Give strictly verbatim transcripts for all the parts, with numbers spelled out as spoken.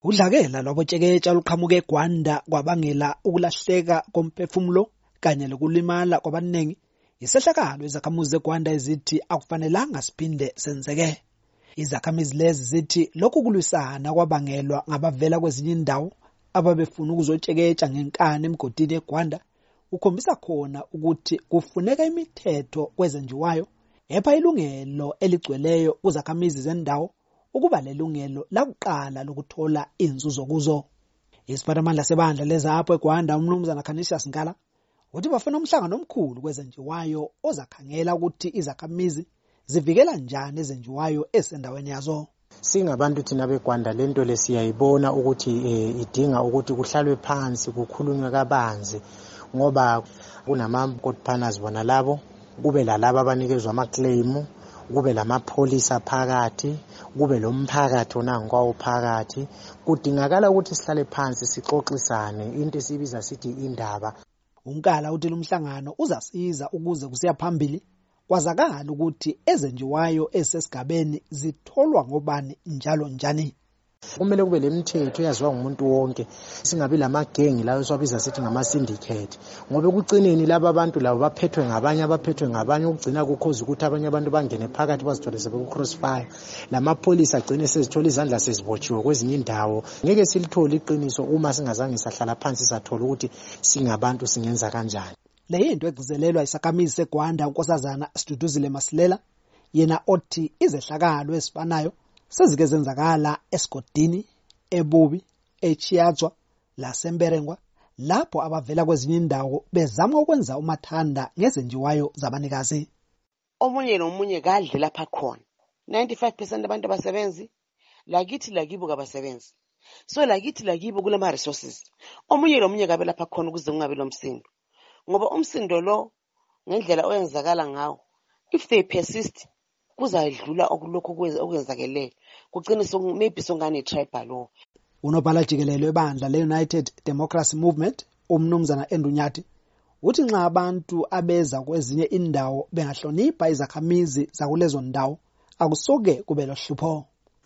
Udlakela lwabotsheketsha luqhamuke eGwanda kwabangela ukulahleka komphefumulo kanye lokulimala kwabanengi. Isehlakalo izakhamuzi zeGwanda ezithi akufanelanga siphinde senzeke. Izakhamuzi lezi zithi lokhu kulwisana kwabangelwa ngabavela kwezinye indawo ababefuna ukuzotsheketsha ngenkani emgodini eGwanda, ukhombisa khona ukuthi kufuneka imithetho kwezenjiwayo epha ilungelo eligcweleyo kuzakhamuzi zendawo ukuba lelungelo lakuqala lokuthola inzuzo kuzo. Isiphathimandla sebandla lezapho eGwanda uMnumzana Canisius Ngala uthi bafuna umhlangano omkhulu kwezenjiwayo ozakhangela ukuthi izakhamizi zivikela njani ezenjiwayo esendaweni yazo. Singabantu thina beGwanda lento lesiyayibona ukuthi eh, idinga ukuthi kuhlalwe phansi kukhulunywe kabanzi ngoba kunama court partners bona labo, kube lalabo abanikezwa ama claim, kube lamapholisa phakathi, kube lomphakathi onangikwawo phakathi. Kudingakala ukuthi sihlale phansi sixoxisane into esibiza sithi indaba. Unkala uthi lumhlangano uzasiza ukuze kusiya phambili kwazakala ukuthi ezenjiwayo esesigabeni zitholwa ngobani njalo njani. Kumele kube lemithetho eyaziwa ngumuntu wonke, singabi lamagengi lawo esiwabiza sithi ngama syndicate, ngoba ekucineni laba abantu labo baphethwe ngabanye abaphethwe ngabanye ukugcina kukhoza ukuthi abanye abantu bangene phakathi bazithole sebeku crossfire, lamapolisa agcine sezithola izandla sezibotshiwe kwezinye indawo. Ngeke silithole iqiniso uma singazange sahlala phansi sathola ukuthi singabantu singenza kanjani. Le yinto egcizelelwa isakhamizi seGwanda uNkosazana Siduduzile Masilela, yena othi izehlakalo ezifanayo sezike zenzakala eSigodini, eBubi, eChiyadzwa, laseMberengwa, lapho abavela kwezinye indawo bezama ukwenza umathanda ngezenjiwayo zabanikazi. Omunye nomunye kadle lapha khona. ninety-five percent abantu abasebenzi, lakithi lakibo kabasebenzi. So lakithi lakibo kulama resources. Omunye nomunye kabe lapha khona ukuze kungabe lomsindo. Ngoba umsindo lo ngendlela oyenzakala ngawo, if they persist kuzadlula okulokho okwenzakele kugcina so maybe songane tribal law. Unobhala jikelelo ebandla le-United Democracy Movement uMnumzana Endunyati uthi nxa abantu abeza kwezinye indawo bengahlonipha izakhamizi zakulezo ndawo akusoke kube lohlupho.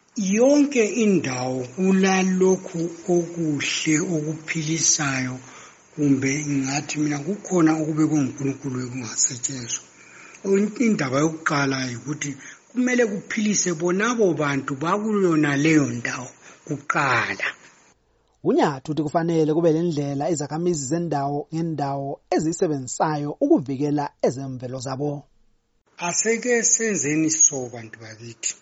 Yonke indawo kulalokhu okuhle okuphilisayo kumbe ngathi mina kukhona ukube kuNkulunkulu ekungasetshenzwa. Indaba yokuqala ukuthi kumele kuphilise bonabo bantu bakuyona leyo ndawo kuqala. Unyathu uthi kufanele kube lendlela izakhamizi zendawo ngendawo ezisebenzisayo ukuvikela ezemvelo zabo. Aseke senzeni so bantu bakithi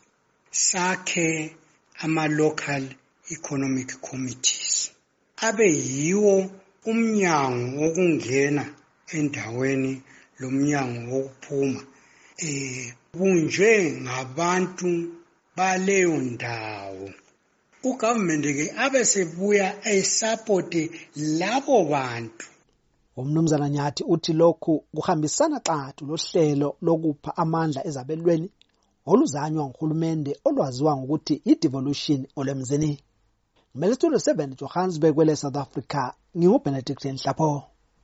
sakhe ama local economic committees abe yiwo umnyango wokungena endaweni lomnyango wokuphuma eh bunjwe ngabantu baleyo ndawo. Ugovernment ke abe sebuya esupport labo bantu. Umnumzana Nyathi uthi lokhu kuhambisana xathu lohlelo lokupha amandla ezabelweni oluzanywa nguhulumende olwaziwa ngokuthi i-devolution olemzini. Melitulo seven Johannesburg kwele South Africa, nginguBenedict Nhlapho.